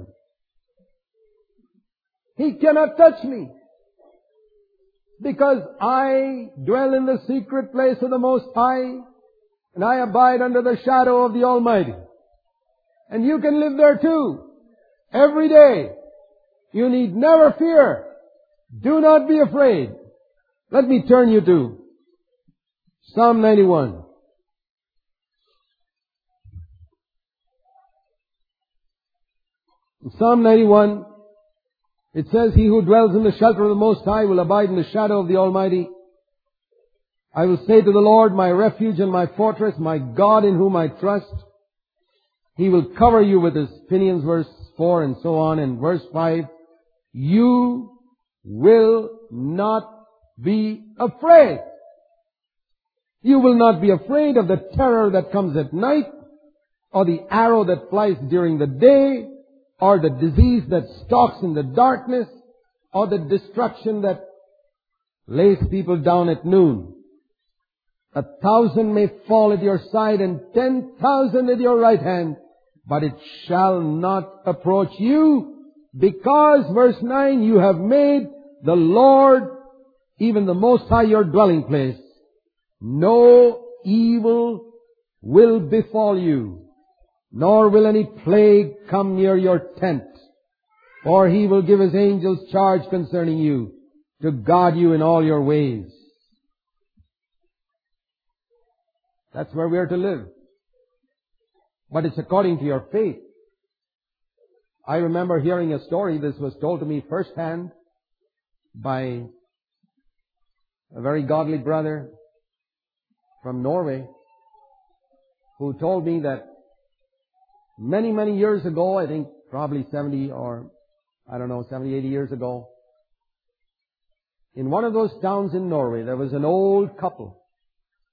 He cannot touch me, because I dwell in the secret place of the Most High, and I abide under the shadow of the Almighty. And you can live there too, every day. You need never fear. Do not be afraid. Let me turn you to Psalm 91. In Psalm 91, it says, He who dwells in the shelter of the Most High will abide in the shadow of the Almighty. I will say to the Lord, my refuge and my fortress, my God in whom I trust. He will cover you with His pinions, verse 4 and so on. And verse 5, you will not be afraid. You will not be afraid of the terror that comes at night, or the arrow that flies during the day, or the disease that stalks in the darkness, or the destruction that lays people down at noon. 1,000 may fall at your side and 10,000 at your right hand, but it shall not approach you, because, verse 9, you have made the Lord, even the Most High, your dwelling place. No evil will befall you, nor will any plague come near your tent. For He will give His angels charge concerning you, to guard you in all your ways. That's where we are to live. But it's according to your faith. I remember hearing a story. This was told to me firsthand by a very godly brother from Norway, who told me that many, many years ago, I think probably 70 or, 70, 80 years ago, in one of those towns in Norway, there was an old couple.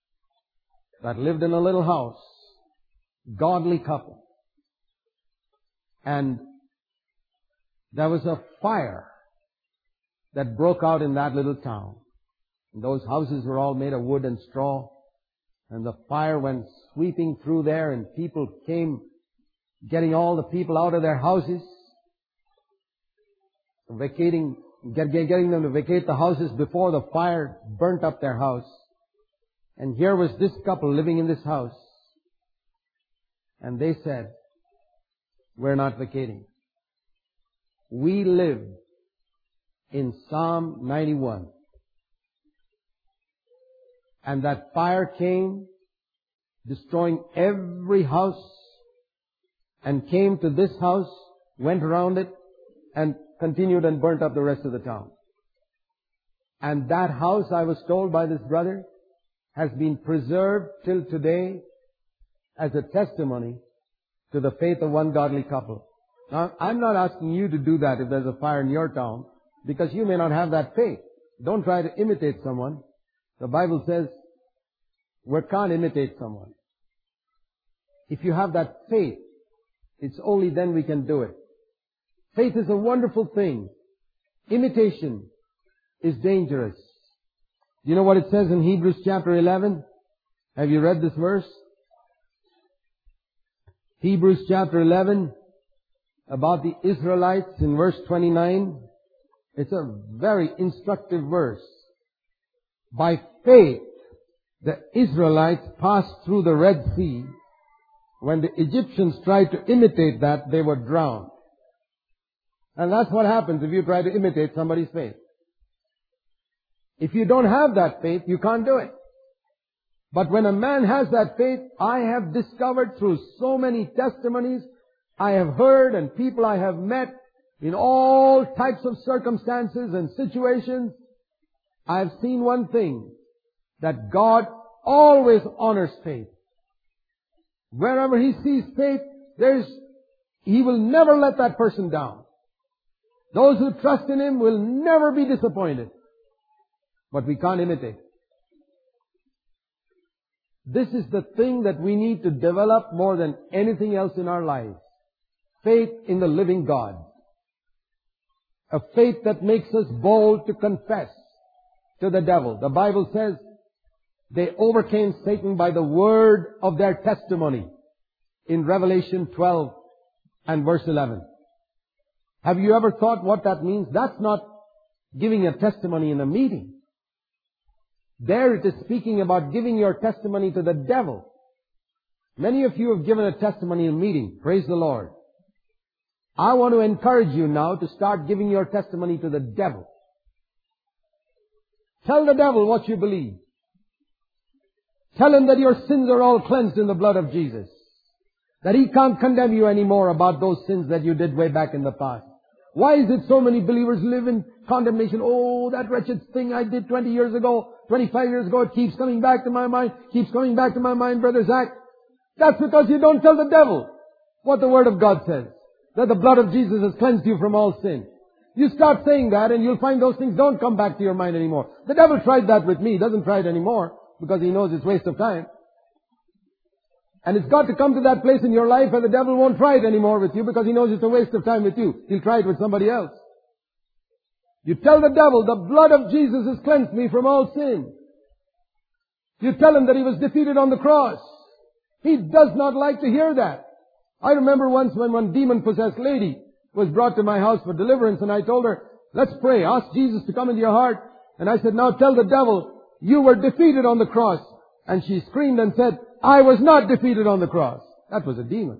that lived in a little house, godly couple. And there was a fire that broke out in that little town. And those houses were all made of wood and straw. And the fire went sweeping through there, and people came getting all the people out of their houses, getting them to vacate the houses before the fire burnt up their house. And here was this couple living in this house. And they said, we're not vacating. We live in Psalm 91. And that fire came, destroying every house, and came to this house, went around it, and continued and burnt up the rest of the town. And that house, I was told by this brother, has been preserved till today as a testimony to the faith of one godly couple. Now, I'm not asking you to do that if there's a fire in your town, because you may not have that faith. Don't try to imitate someone. The Bible says we can't imitate someone. If you have that faith, it's only then we can do it. Faith is a wonderful thing. Imitation is dangerous. Do you know what it says in Hebrews chapter 11? Have you read this verse? Hebrews chapter 11, about the Israelites in verse 29. It's a very instructive verse. By faith, the Israelites passed through the Red Sea. When the Egyptians tried to imitate that, they were drowned. And that's what happens if you try to imitate somebody's faith. If you don't have that faith, you can't do it. But when a man has that faith, I have discovered through so many testimonies I have heard and people I have met in all types of circumstances and situations, I have seen one thing, that God always honors faith. Wherever He sees faith, He will never let that person down. Those who trust in Him will never be disappointed. But we can't imitate. This is the thing that we need to develop more than anything else in our lives. Faith in the living God. A faith that makes us bold to confess to the devil. The Bible says they overcame Satan by the word of their testimony in Revelation 12 and verse 11. Have you ever thought what that means? That's not giving a testimony in a meeting. There it is speaking about giving your testimony to the devil. Many of you have given a testimony in a meeting. Praise the Lord. I want to encourage you now to start giving your testimony to the devil. Tell the devil what you believe. Tell him that your sins are all cleansed in the blood of Jesus. That He can't condemn you anymore about those sins that you did way back in the past. Why is it so many believers live in condemnation? Oh, that wretched thing I did 20 years ago, 25 years ago, it keeps coming back to my mind, Brother Zach. That's because you don't tell the devil what the Word of God says. That the blood of Jesus has cleansed you from all sin. You start saying that and you'll find those things don't come back to your mind anymore. The devil tried that with me. He doesn't try it anymore because he knows it's a waste of time. And it's got to come to that place in your life where the devil won't try it anymore with you because he knows it's a waste of time with you. He'll try it with somebody else. You tell the devil, the blood of Jesus has cleansed me from all sin. You tell him that He was defeated on the cross. He does not like to hear that. I remember once when one demon-possessed lady was brought to my house for deliverance, and I told her, let's pray, ask Jesus to come into your heart. And I said, now tell the devil, you were defeated on the cross. And she screamed and said, I was not defeated on the cross. That was a demon.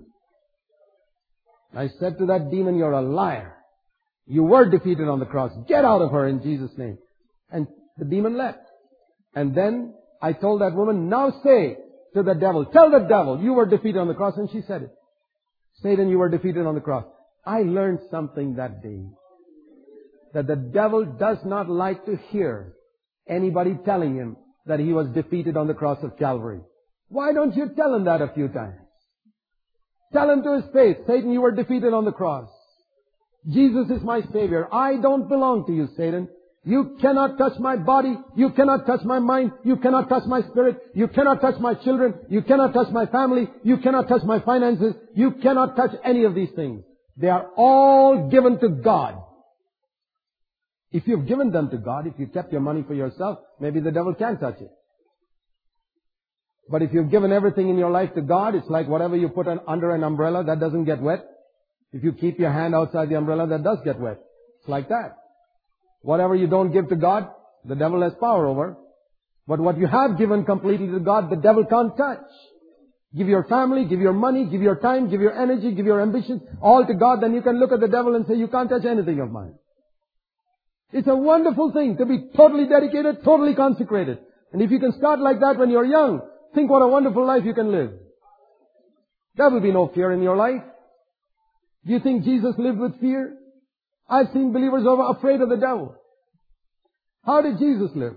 I said to that demon, you're a liar. You were defeated on the cross. Get out of her in Jesus' name. And the demon left. And then I told that woman, now say to the devil, tell the devil, you were defeated on the cross. And she said it. Satan, you were defeated on the cross. I learned something that day. That the devil does not like to hear anybody telling him that he was defeated on the cross of Calvary. Why don't you tell him that a few times? Tell him to his face, Satan, you were defeated on the cross. Jesus is my Savior. I don't belong to you, Satan. You cannot touch my body. You cannot touch my mind. You cannot touch my spirit. You cannot touch my children. You cannot touch my family. You cannot touch my finances. You cannot touch any of these things. They are all given to God. If you've given them to God, if you kept your money for yourself, maybe the devil can't touch it. But if you've given everything in your life to God, it's like whatever you put under an umbrella, that doesn't get wet. If you keep your hand outside the umbrella, that does get wet. It's like that. Whatever you don't give to God, the devil has power over. But what you have given completely to God, the devil can't touch. Give your family, give your money, give your time, give your energy, give your ambitions, all to God, then you can look at the devil and say, you can't touch anything of mine. It's a wonderful thing to be totally dedicated, totally consecrated. And if you can start like that when you're young, think what a wonderful life you can live. There will be no fear in your life. Do you think Jesus lived with fear? I've seen believers who are afraid of the devil. How did Jesus live?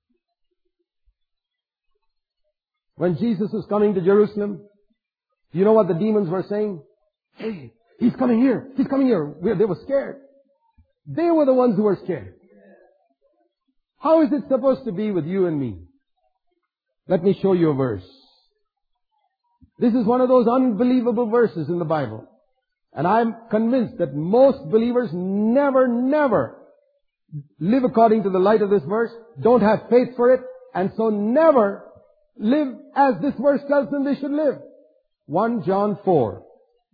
When Jesus was coming to Jerusalem, you know what the demons were saying? Hey, He's coming here. He's coming here. They were scared. They were the ones who were scared. How is it supposed to be with you and me? Let me show you a verse. This is one of those unbelievable verses in the Bible. And I'm convinced that most believers never live according to the light of this verse, don't have faith for it, and so never live as this verse tells them they should live. 1 John 4.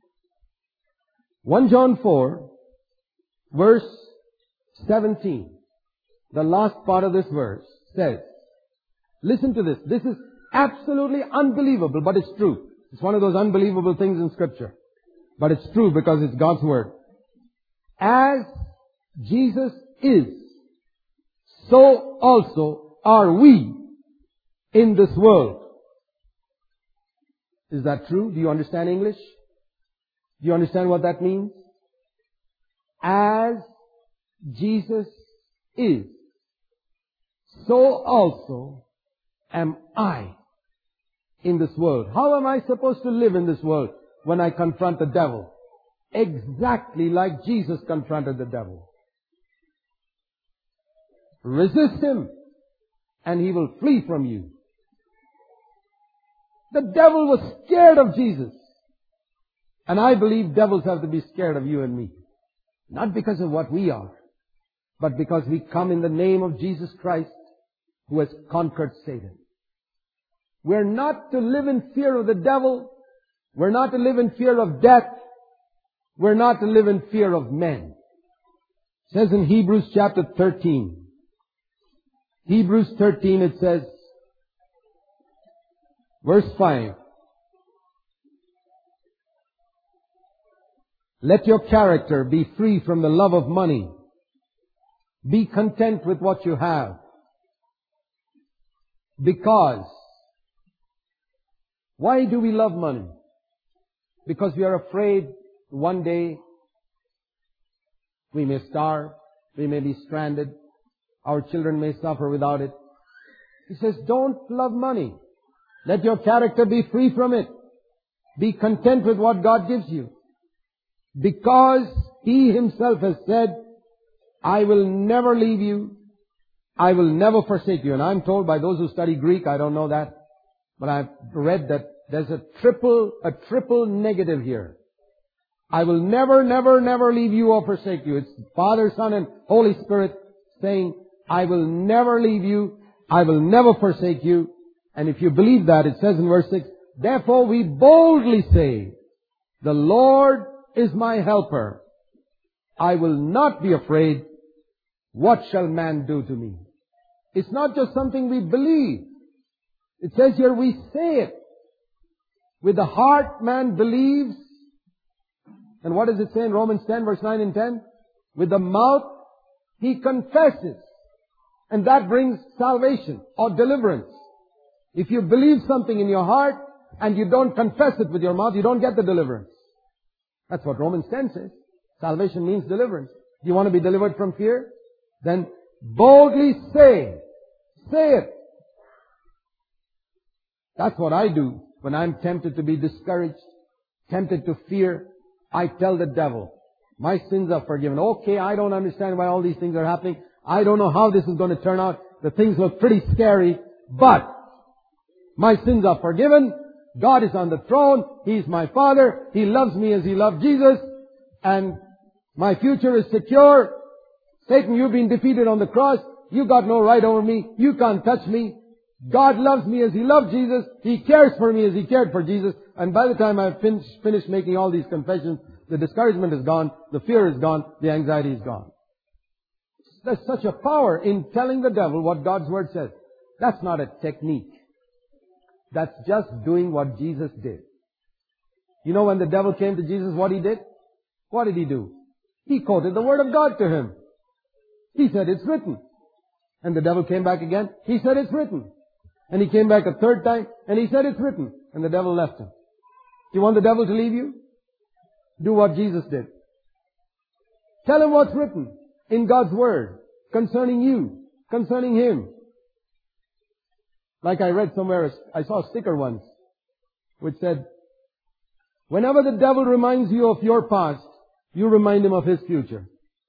1 John 4, verse 17. The last part of this verse says, listen to this. This is absolutely unbelievable, but it's true. It's one of those unbelievable things in Scripture. But it's true because it's God's Word. As Jesus is, so also are we in this world. Is that true? Do you understand English? Do you understand what that means? As Jesus is, so also am I in this world. How am I supposed to live in this world when I confront the devil? Exactly like Jesus confronted the devil. Resist him and he will flee from you. The devil was scared of Jesus. And I believe devils have to be scared of you and me. Not because of what we are, but because we come in the name of Jesus Christ, who has conquered Satan. We're not to live in fear of the devil. We're not to live in fear of death. We're not to live in fear of men. It says in Hebrews chapter 13. Hebrews 13 it says, verse 5. Let your character be free from the love of money. Be content with what you have. Because, why do we love money? Because we are afraid one day we may starve, we may be stranded, our children may suffer without it. He says, don't love money. Let your character be free from it. Be content with what God gives you. Because He Himself has said, I will never leave you. I will never forsake you. And I'm told by those who study Greek, I don't know that, but I've read that there's a triple negative here. I will never leave you or forsake you. It's Father, Son, and Holy Spirit saying, I will never leave you. I will never forsake you. And if you believe that, it says in verse 6, therefore we boldly say, the Lord is my helper. I will not be afraid. What shall man do to me? It's not just something we believe. It says here we say it. With the heart man believes. And what does it say in Romans 10 verse 9 and 10? With the mouth he confesses. And that brings salvation or deliverance. If you believe something in your heart and you don't confess it with your mouth, you don't get the deliverance. That's what Romans 10 says. Salvation means deliverance. Do you want to be delivered from fear? Then boldly say it. That's what I do when I'm tempted to be discouraged, tempted to fear. I tell the devil, my sins are forgiven. Okay, I don't understand why all these things are happening. I don't know how this is going to turn out. The things look pretty scary, but my sins are forgiven. God is on the throne. He's my Father. He loves me as He loved Jesus. And my future is secure. Satan, you've been defeated on the cross. You got no right over me. You can't touch me. God loves me as He loved Jesus. He cares for me as He cared for Jesus. And by the time I've finished making all these confessions, the discouragement is gone, the fear is gone, the anxiety is gone. There's such a power in telling the devil what God's Word says. That's not a technique. That's just doing what Jesus did. You know when the devil came to Jesus, what he did? What did he do? He quoted the Word of God to him. He said, it's written. And the devil came back again. He said, it's written. And he came back a third time, and he said, it's written. And the devil left him. You want the devil to leave you? Do what Jesus did. Tell him what's written in God's Word concerning you, concerning him. Like I read somewhere, I saw a sticker once which said, whenever the devil reminds you of your past, you remind him of his future.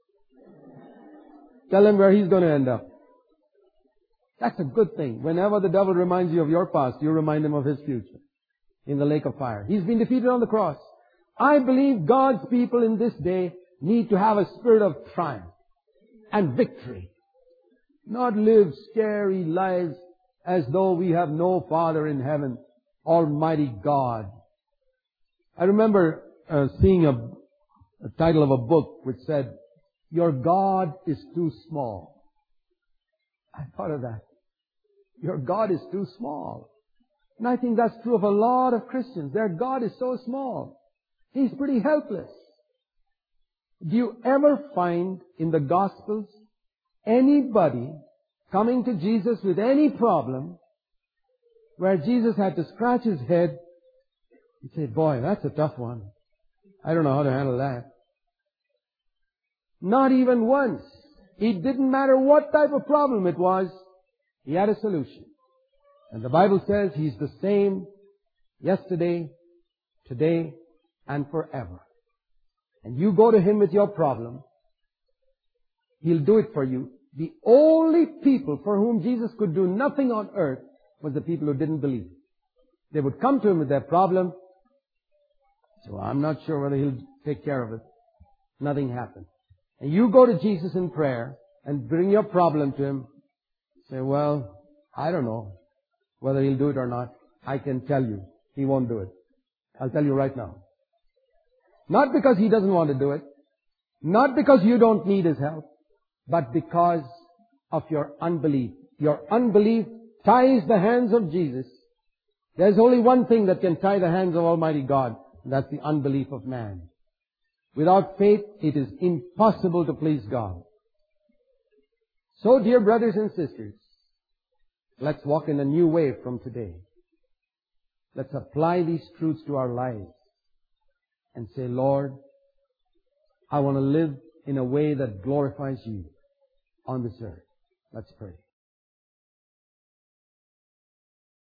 Tell him where he's going to end up. That's a good thing. Whenever the devil reminds you of your past, you remind him of his future in the lake of fire. He's been defeated on the cross. I believe God's people in this day need to have a spirit of triumph and victory. Not live scary lives as though we have no Father in heaven, Almighty God. I remember seeing a title of a book which said, Your God is too small. I thought of that. Your God is too small. And I think that's true of a lot of Christians. Their God is so small. He's pretty helpless. Do you ever find in the Gospels anybody coming to Jesus with any problem where Jesus had to scratch his head and say, boy, that's a tough one. I don't know how to handle that. Not even once. It didn't matter what type of problem it was. He had a solution. And the Bible says He's the same yesterday, today, and forever. And you go to Him with your problem, He'll do it for you. The only people for whom Jesus could do nothing on earth was the people who didn't believe. They would come to Him with their problem. So I'm not sure whether He'll take care of it. Nothing happened. And you go to Jesus in prayer and bring your problem to Him. Say, well, I don't know whether He'll do it or not. I can tell you, He won't do it. I'll tell you right now. Not because He doesn't want to do it. Not because you don't need His help. But because of your unbelief. Your unbelief ties the hands of Jesus. There's only one thing that can tie the hands of Almighty God. And that's the unbelief of man. Without faith, it is impossible to please God. So, dear brothers and sisters, let's walk in a new way from today. Let's apply these truths to our lives and say, Lord, I want to live in a way that glorifies You on this earth. Let's pray.